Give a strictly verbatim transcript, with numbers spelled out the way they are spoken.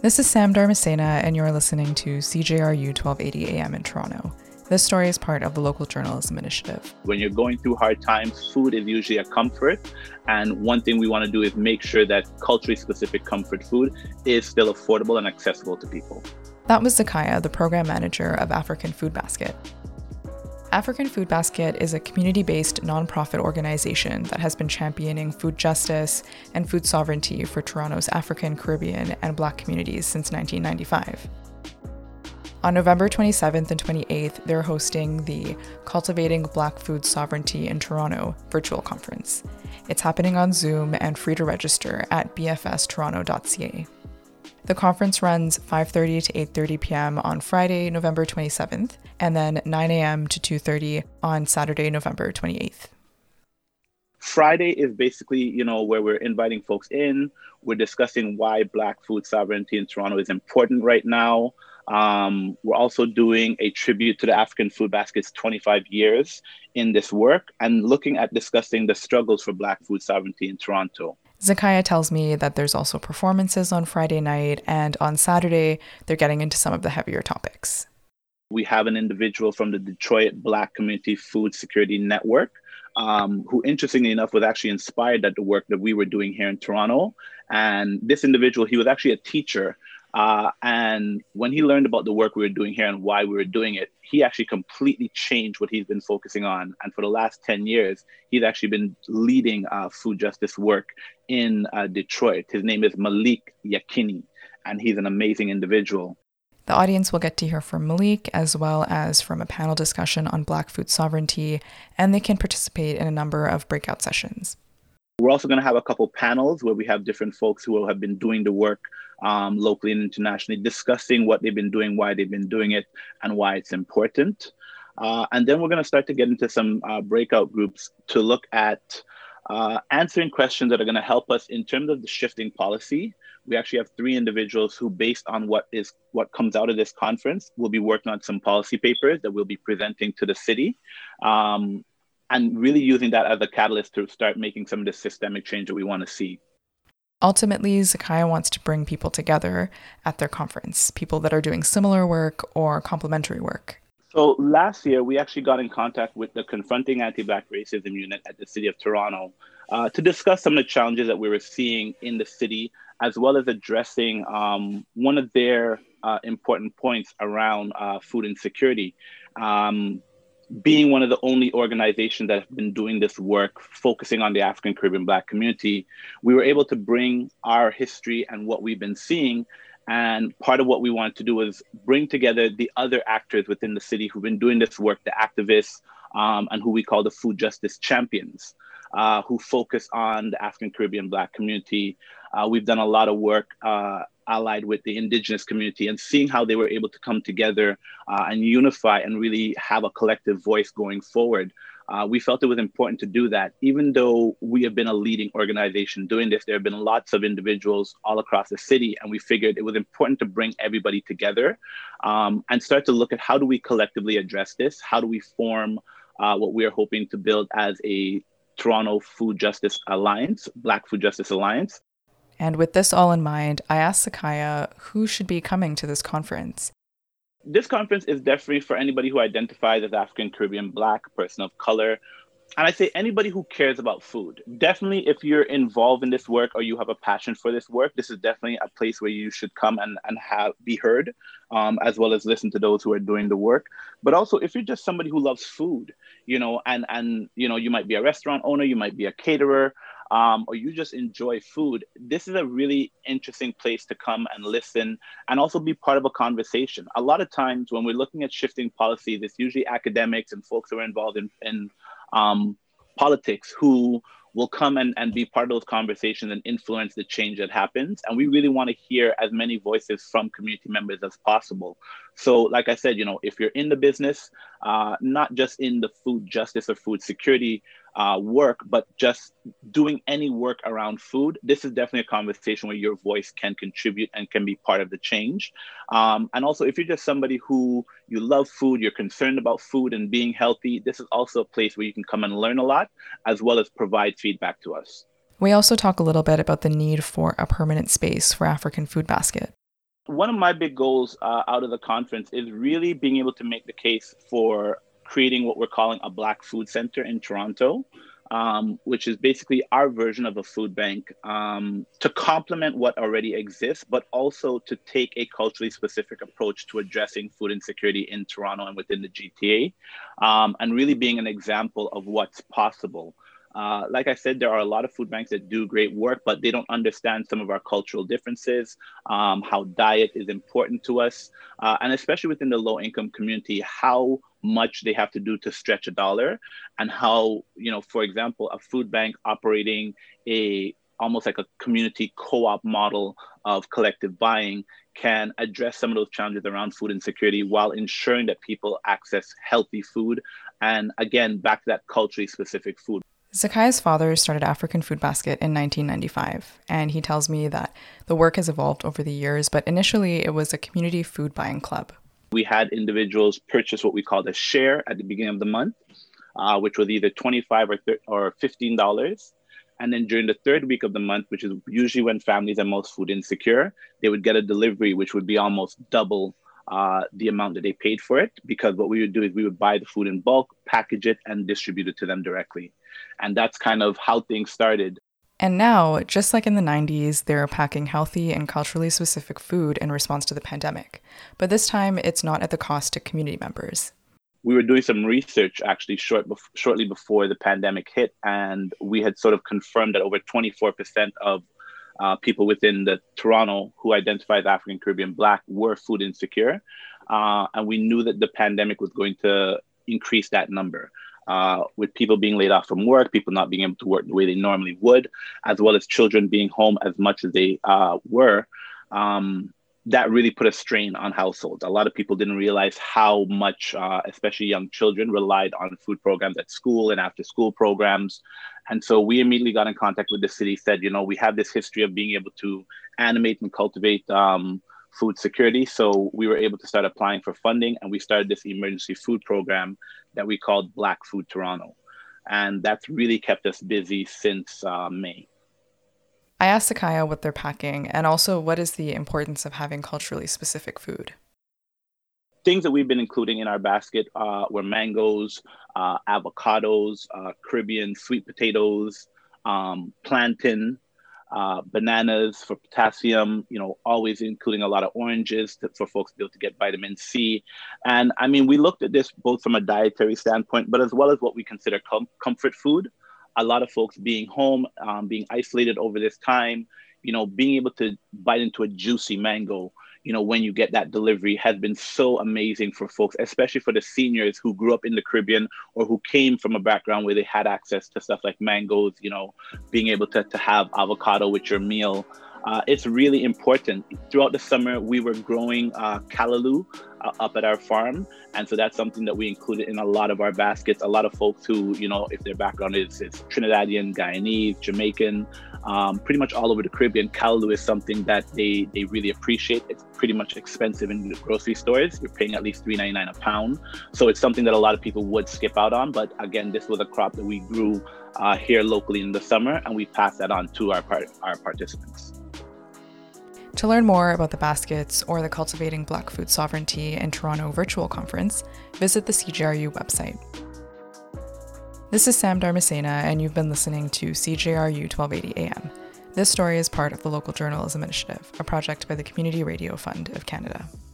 This is Sam Dharmasena, and you're listening to C J R U twelve eighty A M in Toronto. This story is part of the Local Journalism Initiative. When you're going through hard times, food is usually a comfort. And one thing we want to do is make sure that culturally specific comfort food is still affordable and accessible to people. That was Zakaya, the program manager of African Food Basket. African Food Basket is a community-based nonprofit organization that has been championing food justice and food sovereignty for Toronto's African, Caribbean, and Black communities since nineteen ninety-five. On November twenty-seventh and twenty-eighth, they're hosting the Cultivating Black Food Sovereignty in Toronto virtual conference. It's happening on Zoom and free to register at b f s toronto dot c a. The conference runs five thirty to eight thirty p.m. on Friday, November twenty-seventh, and then nine a.m. to two thirty on Saturday, November twenty-eighth. Friday is basically, you know, where we're inviting folks in. We're discussing why Black food sovereignty in Toronto is important right now. Um, we're also doing a tribute to the African Food Basket's twenty-five years in this work and looking at discussing the struggles for Black food sovereignty in Toronto. Zakaya tells me that there's also performances on Friday night, and on Saturday, they're getting into some of the heavier topics. We have an individual from the Detroit Black Community Food Security Network, um, who interestingly enough was actually inspired at the work that we were doing here in Toronto. And this individual, he was actually a teacher. Uh, and when he learned about the work we were doing here and why we were doing it, he actually completely changed what he's been focusing on. And for the last ten years, he's actually been leading uh, food justice work in uh, Detroit. His name is Malik Yakini, and he's an amazing individual. The audience will get to hear from Malik as well as from a panel discussion on Black food sovereignty, and they can participate in a number of breakout sessions. We're also going to have a couple panels where we have different folks who have been doing the work um, locally and internationally, discussing what they've been doing, why they've been doing it, and why it's important. Uh, and then we're going to start to get into some uh, breakout groups to look at uh, answering questions that are going to help us in terms of the shifting policy. We actually have three individuals who, based on what is what comes out of this conference, will be working on some policy papers that we'll be presenting to the city. Um, and really using that as a catalyst to start making some of the systemic change that we want to see. Ultimately, Zakaya wants to bring people together at their conference, people that are doing similar work or complementary work. So last year, we actually got in contact with the Confronting Anti-Black Racism Unit at the City of Toronto uh, to discuss some of the challenges that we were seeing in the city, as well as addressing um, one of their uh, important points around uh, food insecurity. Um, Being one of the only organizations that have been doing this work, focusing on the African Caribbean Black community, we were able to bring our history and what we've been seeing. And part of what we wanted to do was bring together the other actors within the city who've been doing this work, the activists, um, and who we call the food justice champions, uh, who focus on the African Caribbean Black community. Uh, we've done a lot of work uh, allied with the Indigenous community and seeing how they were able to come together uh, and unify and really have a collective voice going forward. Uh, we felt it was important to do that. Even though we have been a leading organization doing this, there have been lots of individuals all across the city, and we figured it was important to bring everybody together um, and start to look at how do we collectively address this? How do we form uh, what we are hoping to build as a Toronto Food Justice Alliance, Black Food Justice Alliance? And with this all in mind, I asked Zakaya who should be coming to this conference. This conference is definitely for anybody who identifies as African Caribbean Black, person of color. And I say anybody who cares about food. Definitely if you're involved in this work or you have a passion for this work, this is definitely a place where you should come and, and have be heard, um, as well as listen to those who are doing the work. But also if you're just somebody who loves food, you know, and, and you know, you might be a restaurant owner, you might be a caterer, Um, or you just enjoy food, this is a really interesting place to come and listen and also be part of a conversation. A lot of times when we're looking at shifting policies, it's usually academics and folks who are involved in, in um, politics who will come and, and be part of those conversations and influence the change that happens. And we really want to hear as many voices from community members as possible. So like I said, you know, if you're in the business, uh, not just in the food justice or food security uh, work, but just doing any work around food, this is definitely a conversation where your voice can contribute and can be part of the change. Um, and also, if you're just somebody who you love food, you're concerned about food and being healthy, this is also a place where you can come and learn a lot, as well as provide feedback to us. We also talk a little bit about the need for a permanent space for African Food Basket. One of my big goals uh, out of the conference is really being able to make the case for creating what we're calling a Black Food Center in Toronto, um, which is basically our version of a food bank um, to complement what already exists, but also to take a culturally specific approach to addressing food insecurity in Toronto and within the G T A, um, and really being an example of what's possible. Uh, like I said, there are a lot of food banks that do great work, but they don't understand some of our cultural differences, um, how diet is important to us, uh, and especially within the low-income community, how much they have to do to stretch a dollar, and how, you know, for example, a food bank operating a almost like a community co-op model of collective buying can address some of those challenges around food insecurity while ensuring that people access healthy food, and again, back to that culturally specific food. Zakiah's father started African Food Basket in nineteen ninety-five, and he tells me that the work has evolved over the years, but initially it was a community food buying club. We had individuals purchase what we called a share at the beginning of the month, uh, which was either twenty-five dollars or, or fifteen dollars. And then during the third week of the month, which is usually when families are most food insecure, they would get a delivery, which would be almost double uh, the amount that they paid for it, because what we would do is we would buy the food in bulk, package it, and distribute it to them directly. And that's kind of how things started. And now, just like in the nineties, they're packing healthy and culturally specific food in response to the pandemic. But this time, it's not at the cost to community members. We were doing some research actually short bef- shortly before the pandemic hit, and we had sort of confirmed that over twenty-four percent of uh, people within the Toronto who identify as African Caribbean Black were food insecure. Uh, and we knew that the pandemic was going to increase that number. Uh, with people being laid off from work, people not being able to work the way they normally would, as well as children being home as much as they uh, were, um, that really put a strain on households. A lot of people didn't realize how much, uh, especially young children, relied on food programs at school and after school programs. And so we immediately got in contact with the city, said, you know, we have this history of being able to animate and cultivate um, food security. So we were able to start applying for funding, and we started this emergency food program that we called Black Food Toronto. And that's really kept us busy since uh, May. I asked Zakiah what they're packing, and also what is the importance of having culturally specific food. Things that we've been including in our basket uh, were mangoes, uh, avocados, uh, Caribbean sweet potatoes, um, plantain, Uh, bananas for potassium, you know, always including a lot of oranges to, for folks to be able to get vitamin C. And I mean, we looked at this both from a dietary standpoint, but as well as what we consider com- comfort food. A lot of folks being home, um, being isolated over this time, you know, being able to bite into a juicy mango, you know, when you get that delivery has been so amazing for folks, especially for the seniors who grew up in the Caribbean or who came from a background where they had access to stuff like mangoes, you know, being able to, to have avocado with your meal. Uh, it's really important. Throughout the summer, we were growing uh, callaloo uh, up at our farm. And so that's something that we included in a lot of our baskets. A lot of folks who, you know, if their background is, is Trinidadian, Guyanese, Jamaican, um, pretty much all over the Caribbean, callaloo is something that they, they really appreciate. It's pretty much expensive in the grocery stores. You're paying at least three dollars and ninety-nine cents a pound. So it's something that a lot of people would skip out on. But again, this was a crop that we grew uh, here locally in the summer, and we passed that on to our part- our participants. To learn more about the baskets or the Cultivating Black Food Sovereignty in Toronto virtual conference, visit the C J R U website. This is Sam Dharmasena, and you've been listening to C J R U twelve eighty A M. This story is part of the Local Journalism Initiative, a project by the Community Radio Fund of Canada.